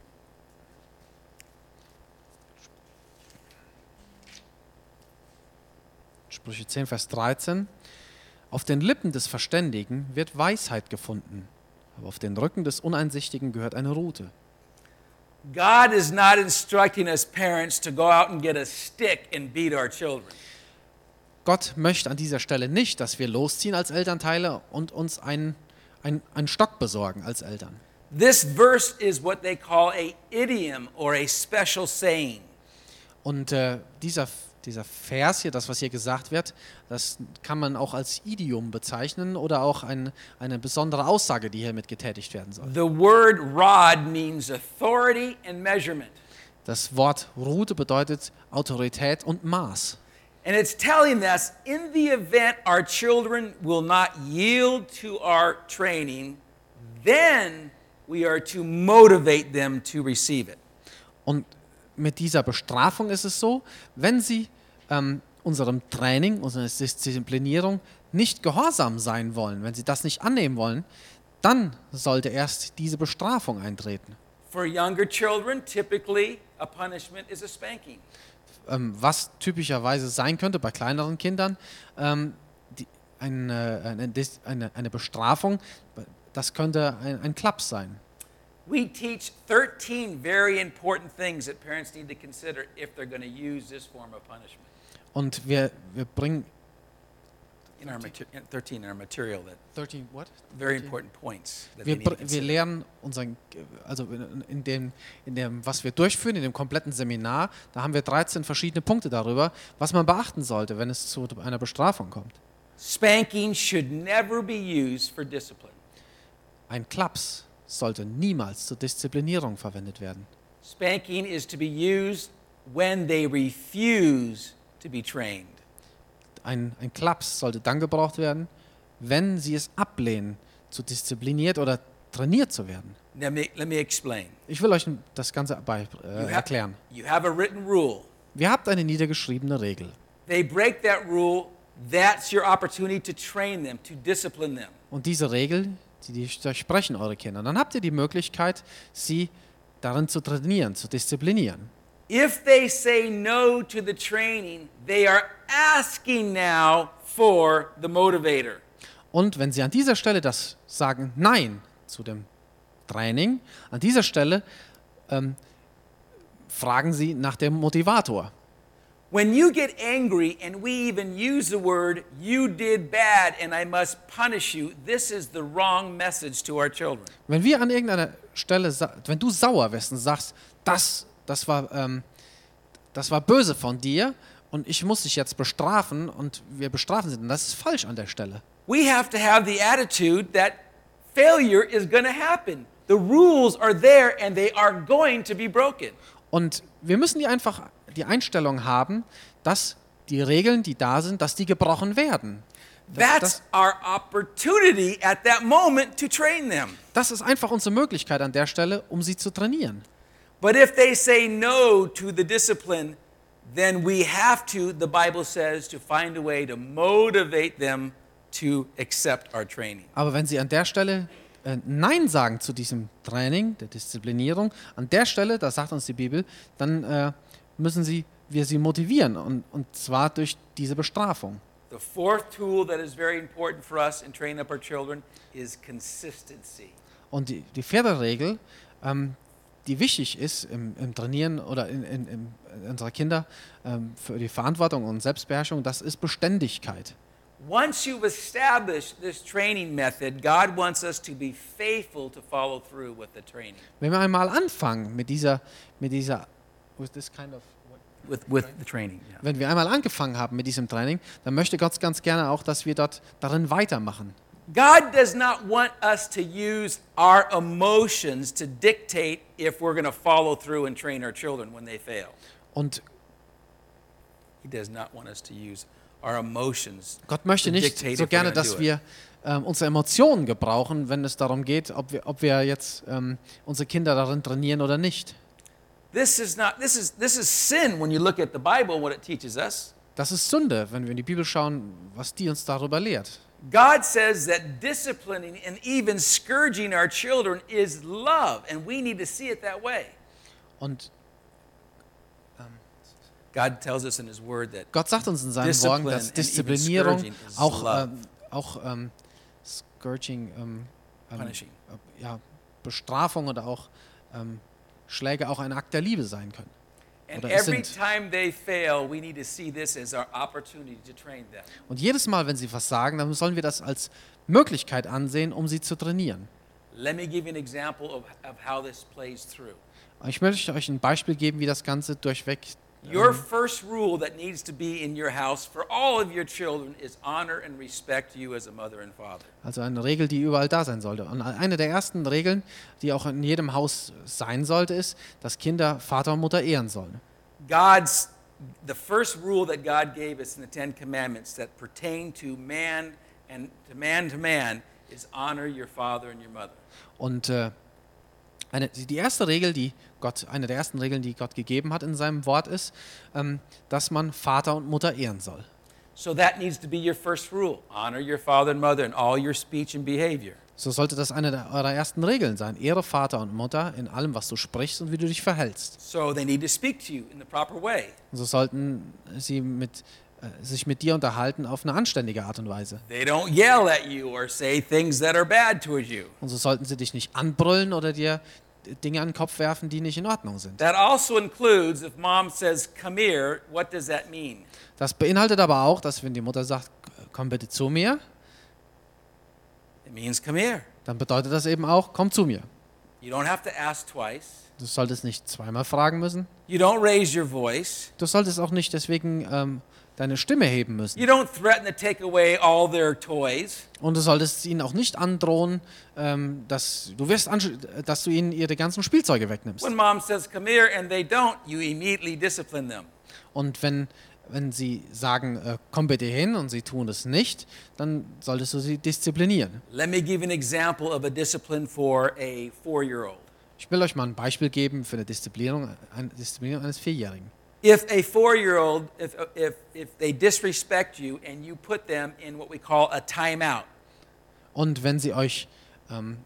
Sprüche zehn, Vers dreizehn, auf den Lippen des Verständigen wird Weisheit gefunden, aber auf den Rücken des Uneinsichtigen gehört eine Rute. God is not instructing us parents to go out and get a stick and beat our children. Gott möchte an dieser Stelle nicht, dass wir losziehen als Elternteile und uns einen, einen, einen Stock besorgen als Eltern. This verse is what they call a idiom or a special saying. Und äh, dieser, dieser Vers hier, das was hier gesagt wird, das kann man auch als Idiom bezeichnen oder auch ein, eine besondere Aussage, die hiermit getätigt werden soll. The word rod means authority and measurement. Das Wort Rute bedeutet Autorität und Maß. And it's telling us in the event our children will not yield to our training, then we are to motivate them to receive it. Und mit dieser Bestrafung ist es so, wenn sie ähm, unserem Training, unserer Disziplinierung nicht gehorsam sein wollen, wenn sie das nicht annehmen wollen, dann sollte erst diese Bestrafung eintreten. For younger children, typically a punishment is a spanking. Ähm, was typischerweise sein könnte bei kleineren Kindern, ähm, die, eine, eine, eine, eine Bestrafung, das könnte ein, ein Klaps sein. We teach thirteen very important things that parents need to consider if they're going to use this form of punishment. Und wir, wir bringen In our mater- in thirteen in our material that thirteen, what? very important points that Wir, they need to br- wir consider. lernen unseren, also in, in, dem, in dem, was wir durchführen, in dem kompletten Seminar, da haben wir dreizehn verschiedene Punkte darüber, was man beachten sollte, wenn es zu einer Bestrafung kommt. Spanking should never be used for discipline. Ein Klaps sollte niemals zur Disziplinierung verwendet werden. Spanking is to be used when they refuse to be trained. Ein, ein Klaps sollte dann gebraucht werden, wenn sie es ablehnen, zu diszipliniert oder trainiert zu werden. Let me, let me explain. Ich will euch das Ganze bei, äh, You, ha- erklären. you have a written rule. Wir habt eine niedergeschriebene Regel. They break that rule, that's your opportunity to train them, to discipline them. Und diese Regel, die, die durchsprechen eure Kinder. Dann habt ihr die Möglichkeit, sie darin zu trainieren, zu disziplinieren. If they say no to the training, they are asking now for the motivator. Und wenn sie an dieser Stelle das sagen, Nein zu dem Training, an dieser Stelle ähm, fragen sie nach dem Motivator. When you get angry and we even use the word, you did bad and I must punish you, this is the wrong message to our children. Wenn wir an irgendeiner Stelle, sa- wenn du sauer wirst und sagst, das, das, war, ähm, das war böse von dir und ich muss dich jetzt bestrafen und wir bestrafen sie, dann das ist falsch an der Stelle. We have to have the attitude that failure is going to happen. The rules are there and they are going to be broken. Und wir müssen die einfach die Einstellung haben, dass die Regeln, die da sind, dass die gebrochen werden. Das, That's das, our opportunity at that moment to train them. das ist einfach unsere Möglichkeit an der Stelle, um sie zu trainieren. But if they say no to the discipline, then we have to, the Bible says, to find a way to motivate them to accept our training. Aber wenn sie an der Stelle äh, Nein sagen zu diesem Training, der Disziplinierung, an der Stelle, da sagt uns die Bibel, dann äh, müssen sie, wir sie motivieren und, und zwar durch diese Bestrafung. The fourth tool that is very important for us in training up our children is consistency. Und die, die vierte Regel, ähm, die wichtig ist im, im Trainieren oder in, in, in unserer Kinder ähm, für die Verantwortung und Selbstbeherrschung, das ist Beständigkeit. Once you've established this training method, God wants us to be faithful to follow through with the training, Wenn wir einmal anfangen mit dieser, mit dieser, with this kind of, with, with the training. yeah. wenn wir einmal angefangen haben mit diesem Training, dann möchte Gott ganz gerne auch, dass wir dort darin weitermachen. God does not want us to use our emotions to dictate if we're going to follow through and train our children when they fail. Und He does not want us to use our emotions Gott möchte to nicht dictate so if we're gerne, gonna dass do it. wir ähm, unsere Emotionen gebrauchen, wenn es darum geht, ob wir, ob wir jetzt ähm, unsere Kinder darin trainieren oder nicht. This is not this is this is sin when you look at the Bible and what it teaches us. Das ist Sünde, wenn wir in die Bibel schauen, was die uns darüber lehrt. God says that disciplining and even scourging our children is love, and we need to see it that way. Und God tells us in His Word that Gott sagt uns in seinen Discipline Worten, dass and even Disziplinierung, scourging is auch, love. ähm, auch ähm, Scourging, ähm, ähm, Punishing. äh, ja, Bestrafung oder auch ähm, Schläge auch ein Akt der Liebe sein können. And Oder es every sind. time they fail, we need to see this as our opportunity to train them. Und jedes Mal, wenn sie versagen, dann sollen wir das als Möglichkeit ansehen, um sie zu trainieren. Let me give you an example of, of how this plays through. Ich möchte euch ein Beispiel geben, wie das Ganze durchweg. Your first rule that needs to be in your house for all of your children is honor and respect you as a mother and father. Also eine Regel, die überall da sein sollte. Und eine der ersten Regeln, die auch in jedem Haus sein sollte, ist, dass Kinder Vater und Mutter ehren sollen. God's the first rule that God gave us in the Ten Commandments that pertain to man and to man to man is honor your father and your mother. Und äh, eine, die erste Regel, die Gott, eine der ersten Regeln, die Gott gegeben hat in seinem Wort, ist, ähm, dass man Vater und Mutter ehren soll. So that needs to be your first rule. Honor your father and mother in all your speech and behavior. So sollte das eine der, eurer ersten Regeln sein. Ehre Vater und Mutter in allem, was du sprichst und wie du dich verhältst. So they need to speak to you in the proper way. Und so sollten sie mit, äh, sich mit dir unterhalten auf eine anständige Art und Weise. They don't yell at you or say things that are bad towards you. Und so sollten sie dich nicht anbrüllen oder dir Dinge an den Kopf werfen, die nicht in Ordnung sind. That also includes if mom says, come here, what does that mean? Das beinhaltet aber auch, dass wenn die Mutter sagt, komm bitte zu mir, It means come here. dann bedeutet das eben auch, komm zu mir. You don't have to ask twice. Du solltest nicht zweimal fragen müssen. You don't raise your voice. Du solltest auch nicht deswegen ähm, deine Stimme heben müssen. You don't threaten to take away all their toys. Und du solltest ihnen auch nicht androhen, ähm, dass, du wirst ansch- dass du ihnen ihre ganzen Spielzeuge wegnimmst. When mom says come here and they don't, you immediately discipline them. Und wenn, wenn sie sagen, äh, komm bitte hin und sie tun es nicht, dann solltest du sie disziplinieren. Let me give you an example of a discipline for a four-year-old. Ich will euch mal ein Beispiel geben für eine Disziplinierung, eine Disziplinierung eines Vierjährigen. If a four-year-old, if, if, if they disrespect you and you put them in what we call a timeout, Und wenn sie euch ähm,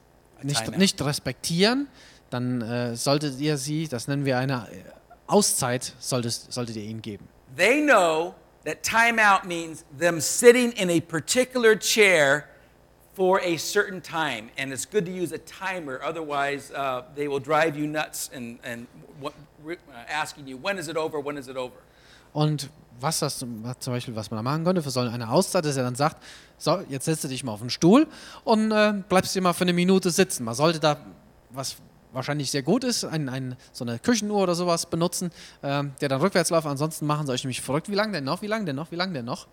a nicht, timeout. nicht respektieren, dann äh, solltet ihr sie, das nennen wir eine äh, Auszeit, solltet, solltet ihr ihnen geben. They know that timeout means them sitting in a particular chair for a certain time, and it's good to use a timer. Otherwise, uh, they will drive you nuts and and what, uh, asking you when is it over, when is it over. Und was das zum, was zum Beispiel, was man da machen könnte für so eine Auszeit, dass er dann sagt, so, jetzt setzt du dich mal auf den Stuhl und äh, bleibst hier mal für eine Minute sitzen. Man sollte da, was wahrscheinlich sehr gut ist, ein, ein, so eine Küchenuhr oder sowas benutzen, äh, der dann rückwärts läuft. Ansonsten machen sie euch nämlich verrückt. Wie lange denn noch? Wie lange denn noch? Wie lange denn noch?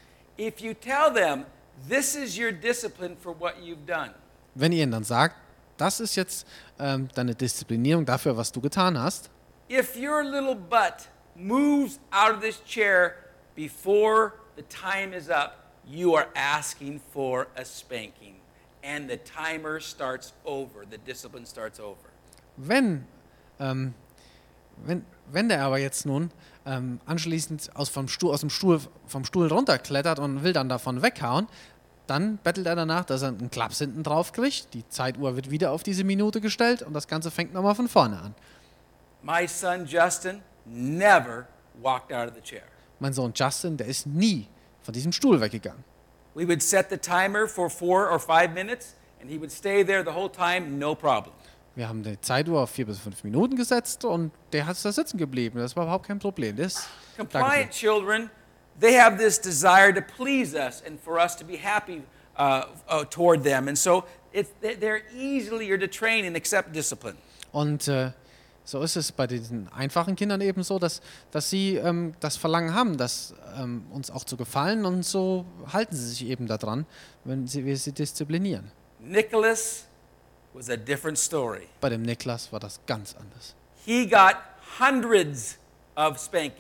If you tell them this is your discipline for what you've done, Wenn ihr ihnen dann sagt, das ist jetzt ähm, deine Disziplinierung dafür, was du getan hast, if your little butt moves out of this chair before the time is up, you are asking for a spanking. And the timer starts over, the discipline starts over. wenn, ähm, wenn, wenn der aber jetzt nun ähm, anschließend aus, vom, Stuhl, aus dem Stuhl, vom Stuhl runterklettert und will dann davon weghauen, dann bettelt er danach, dass er einen Klaps hinten drauf kriegt, die Zeituhr wird wieder auf diese Minute gestellt und das Ganze fängt nochmal von vorne an. My son Justin never walked out of the chair. Mein Sohn Justin, der ist nie von diesem Stuhl weggegangen. We would set the timer for four or five minutes, and he would stay there the whole time, no problem. Wir haben die Zeituhr auf vier bis fünf Minuten gesetzt und der hat da sitzen geblieben. Das war überhaupt kein Problem. Der ist da Compliant geblieben. children, they have this desire to please us and for us to be happy uh, uh, toward them. And so it's, they're easier to train and accept discipline. Und äh, so ist es bei diesen einfachen Kindern eben so, dass, dass sie ähm, das Verlangen haben, das ähm, uns auch zu gefallen und so halten sie sich eben daran, wenn sie, wir sie disziplinieren. Nicholas was a different story. Bei dem Niklas war das ganz anders. He got hundreds of spankings.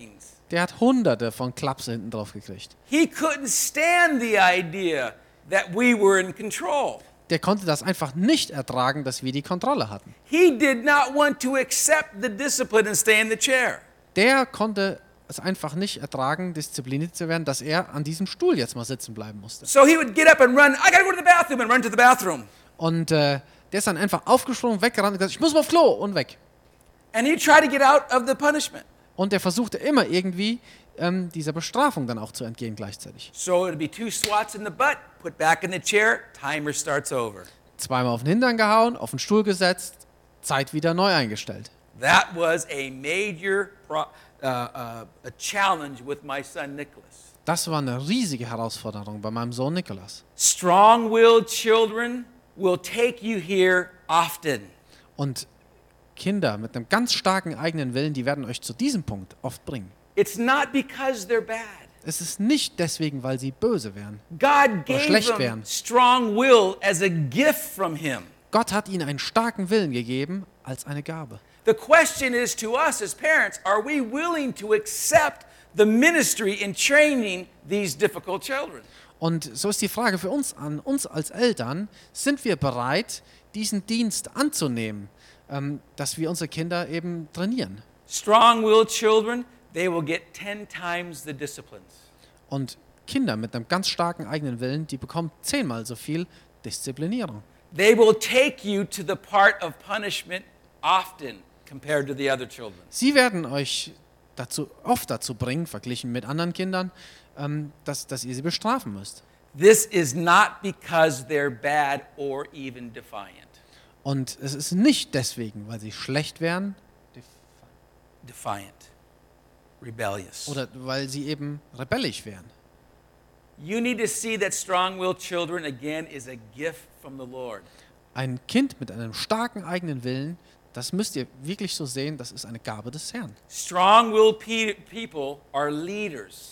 der hat hunderte von Klaps hinten drauf gekriegt. He couldn't stand the idea that we were in control. Der konnte das einfach nicht ertragen, dass wir die Kontrolle hatten. He did not want to accept the discipline and stay in the chair. Der konnte es einfach nicht ertragen, diszipliniert zu werden, dass er an diesem Stuhl jetzt mal sitzen bleiben musste. So he would get up and run, I gotta go to the bathroom, and run to the bathroom. Und äh, der ist dann einfach aufgesprungen, weggerannt und gesagt, ich muss mal auf Klo und weg. And he'd try to get out of the punishment. Und der versuchte immer irgendwie ähm, dieser Bestrafung dann auch zu entgehen gleichzeitig. So it'd be two swats in the butt, put back in the chair, timer starts over. Zweimal auf den Hintern gehauen, auf den Stuhl gesetzt, Zeit wieder neu eingestellt. That was a major pro, uh, uh, a challenge with my son Nicholas. Das war eine riesige Herausforderung bei meinem Sohn Nicholas. Strong-willed children will take you here often. Und Kinder mit einem ganz starken eigenen Willen, die werden euch zu diesem Punkt oft bringen. It's not because they're bad. Es ist nicht deswegen, weil sie böse wären. God gave schlecht them wären. strong will as a gift from him. Gott hat ihnen einen starken Willen gegeben als eine Gabe. The question is to us as parents, are we willing to accept the ministry in training these difficult children? Und so ist die Frage für uns an uns als Eltern, sind wir bereit, diesen Dienst anzunehmen, ähm, dass wir unsere Kinder eben trainieren? Strong-willed children, they will get ten times the disciplines. Und Kinder mit einem ganz starken eigenen Willen, die bekommen zehnmal so viel Disziplinierung. They will take you to the part of punishment often compared to the other children. Sie werden euch dazu, oft dazu bringen, verglichen mit anderen Kindern, ähm, dass, dass ihr sie bestrafen müsst. This is not because they're bad or even defiant. Und es ist nicht deswegen, weil sie schlecht wären Defiant. Rebellious. oder weil sie eben rebellisch wären. You need to see that strong-willed children, again, is a gift from the Lord. Ein Kind mit einem starken eigenen Willen, das müsst ihr wirklich so sehen, das ist eine Gabe des Herrn. Strong-willed pe- people are leaders.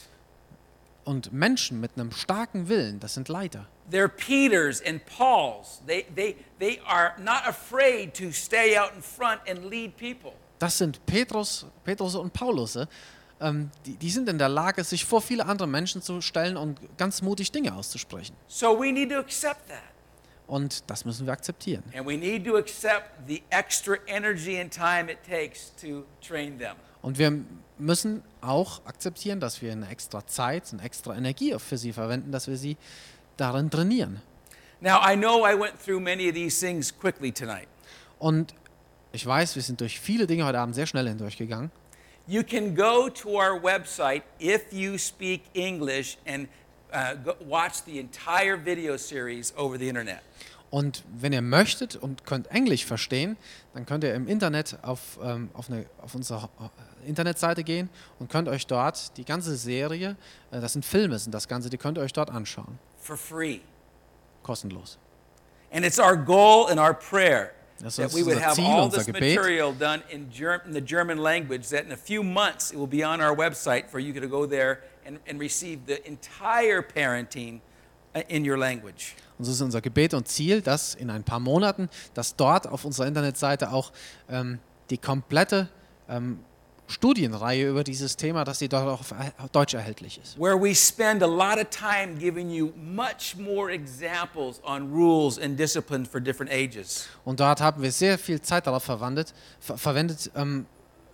Und Menschen mit einem starken Willen, das sind Leiter. They're Peters and Pauls. They, they, they are not afraid to stay out in front and lead people. Das sind Petrus, Petrus und Paulus. Ähm, die, die sind in der Lage, sich vor viele andere Menschen zu stellen und ganz mutig Dinge auszusprechen. So we need to accept that. Und das müssen wir akzeptieren. And we need to accept the extra energy and time it takes to train them. Und wir müssen auch akzeptieren, dass wir eine extra Zeit, eine extra Energie für sie verwenden, dass wir sie darin trainieren. Now, I know I went through many of these things quickly tonight. Und ich weiß, wir sind durch viele Dinge heute Abend sehr schnell hindurchgegangen. You can go to our website if you speak English and uh, go, watch the entire video series over the internet. Und wenn ihr möchtet und könnt Englisch verstehen, dann könnt ihr im Internet auf, ähm, auf, eine, auf unsere Internetseite gehen und könnt euch dort die ganze Serie, äh, das sind Filme, sind das Ganze, die könnt ihr euch dort anschauen. For free. Kostenlos. And it's our goal and our prayer Das that ist we would unser have Ziel, all unser this Gebet, material done in, Ger- in the German language, that in a few months it will be on our website for you to go there and, and receive the entire parenting uh, in your language. und so ist unser Gebet und Ziel, dass in ein paar Monaten, dass dort auf unserer Internetseite auch ähm, die komplette ähm, Studienreihe über dieses Thema, dass sie dort auch auf auf Deutsch erhältlich ist. Where we spend a lot of time giving you much more examples on rules and discipline for different ages. Und dort haben wir sehr viel Zeit darauf verwendet, ver verwendet ähm,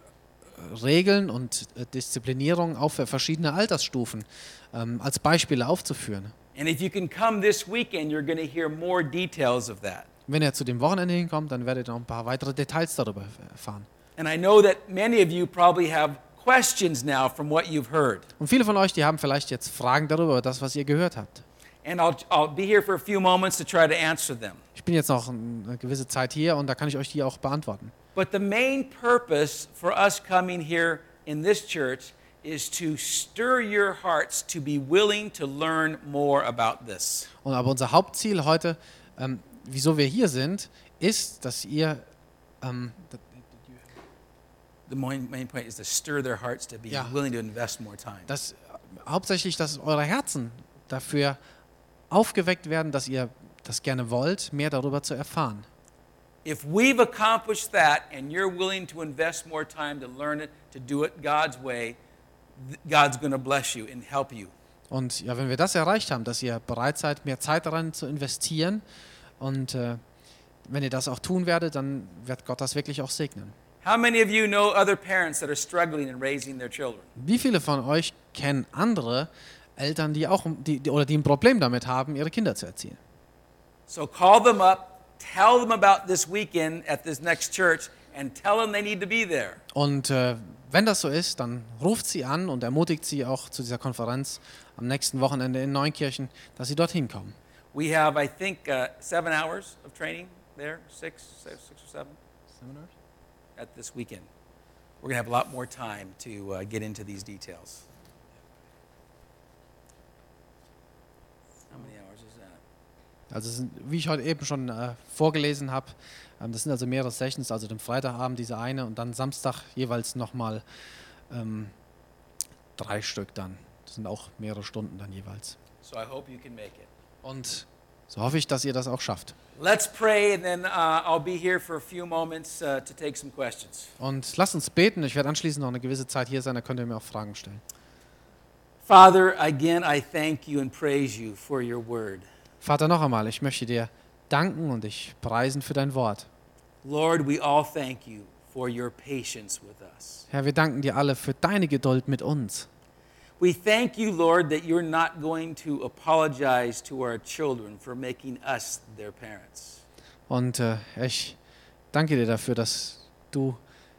Regeln und äh, Disziplinierung auch für verschiedene Altersstufen ähm, als Beispiele aufzuführen. And if you can come this weekend, you're going to hear more details of that. Wenn ihr zu dem Wochenende hinkommt, dann werdet ihr noch ein paar weitere Details darüber erfahren. And I know that many of you probably have questions now from what you've heard. Und viele von euch, die haben vielleicht jetzt Fragen darüber, das, was ihr gehört habt. And I'll, I'll be here for a few moments to try to answer them. Ich bin jetzt noch eine gewisse Zeit hier und da kann ich euch die auch beantworten. But the main purpose for us coming here in this church is to stir your hearts to be willing to learn more about this. Und aber unser Hauptziel heute, ähm, wieso wir hier sind, ist, dass ihr ähm, The main, main point is to stir their hearts to be Ja. willing to invest more time. dass hauptsächlich, dass eure Herzen dafür aufgeweckt werden, dass ihr das gerne wollt, mehr darüber zu erfahren. If we've accomplished that and you're willing to invest more time to learn it, to do it God's way, th- God's going to bless you and help you. Und ja, wenn wir das erreicht haben, dass ihr bereit seid, mehr Zeit daran zu investieren und äh, wenn ihr das auch tun werdet, dann wird Gott das wirklich auch segnen. How many of you know other parents that are struggling in raising their children? Wie viele von euch kennen andere Eltern, die auch die, die, oder die ein Problem damit haben, ihre Kinder zu erziehen? So call them up, tell them about this weekend at this next church, and tell them they need to be there. Und äh, wenn das so ist, dann ruft sie an und ermutigt sie auch zu dieser Konferenz am nächsten Wochenende in Neunkirchen, dass sie dorthin kommen. We have, I think, uh, seven hours of training there, six, six, six or seven at this weekend. We're going to have a lot more time to uh, get into these details. How many hours is that? Also es sind, wie ich heute eben schon äh, vorgelesen habe, ähm, das sind also mehrere Sessions, also den Freitagabend diese eine und dann Samstag jeweils nochmal ähm, drei Stück dann. Das sind auch mehrere Stunden dann jeweils. So I hope you can make it. Und so hoffe ich, dass ihr das auch schafft. Let's pray, and then uh, I'll be here for a few moments uh, to take some questions. Und lasst uns beten. Ich werde anschließend noch eine gewisse Zeit hier sein, da könnt ihr mir auch Fragen stellen. Father, again, I thank you and praise you for your word. Vater, noch einmal, ich möchte dir danken und dich preisen für dein Wort. Lord, we all thank you for your patience with us. Herr, wir danken dir alle für deine Geduld mit uns. We thank you, Lord, that you're not going to apologize to our children for making us their parents. Und äh, ich danke dir dafür, dass du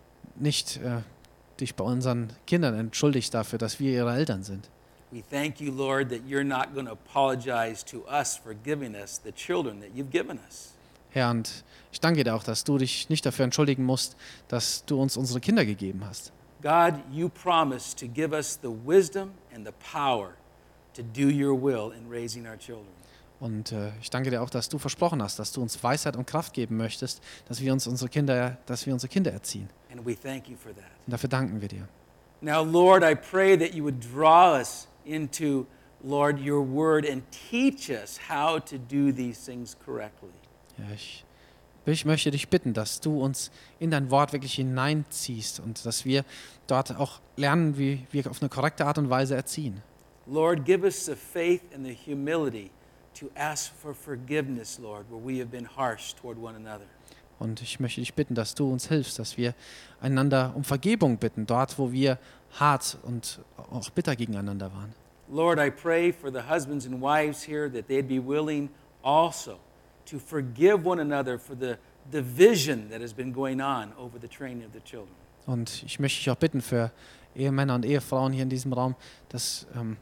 nicht äh, dich bei unseren Kindern entschuldigst dafür, dass wir ihre Eltern sind. We thank you, Lord, that you're not going to apologize to us for giving us the children that you've given us. Herr, und ich danke dir auch, dass du dich nicht dafür entschuldigen musst, dass du uns unsere Kinder gegeben hast. God, you promised to give us the wisdom and the power to do your will in raising our children. Und äh, ich danke dir auch, dass du versprochen hast, dass du uns Weisheit und Kraft geben möchtest, dass wir uns unsere Kinder, dass wir unsere Kinder erziehen. And we thank you for that. Und dafür danken wir dir. Now, Lord, I pray that you would draw us into, Lord, your word and teach us how to do these things correctly. Ja, ich, ich möchte dich bitten, dass du uns in dein Wort wirklich hineinziehst und dass wir dort auch lernen, wie wir auf eine korrekte Art und Weise erziehen. Lord, give us the faith and the humility to ask for forgiveness, Lord, where we have been harsh toward one another. Und ich möchte dich bitten, dass du uns hilfst, dass wir einander um Vergebung bitten, dort, wo wir hart und auch bitter gegeneinander waren. Lord, I pray for the husbands and wives here that they'd be willing also to forgive one another for the division that has been going on over the training of the children. Und ich möchte dich auch bitten für Ehemänner und Ehefrauen hier in diesem Raum, dass, ähm,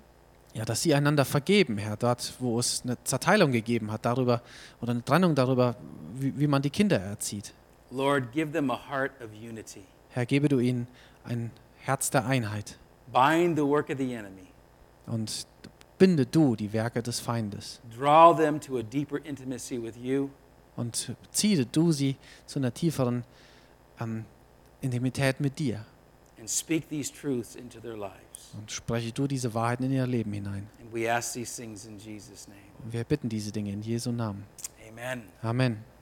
ja, dass sie einander vergeben, Herr, dort, wo es eine Zerteilung gegeben hat darüber oder eine Trennung darüber, wie, wie man die Kinder erzieht. Lord, give them a heart of unity. Herr, gebe du ihnen ein Herz der Einheit Bind the work of the enemy. und binde du die Werke des Feindes Draw them to a deeper intimacy with you. und ziehe du sie zu einer tieferen ähm, Intimität mit dir And speak these truths into their lives. und spreche du diese Wahrheiten in ihr Leben hinein. And we ask these things in Jesus' name. Und wir bitten diese Dinge in Jesu Namen. Amen. Amen.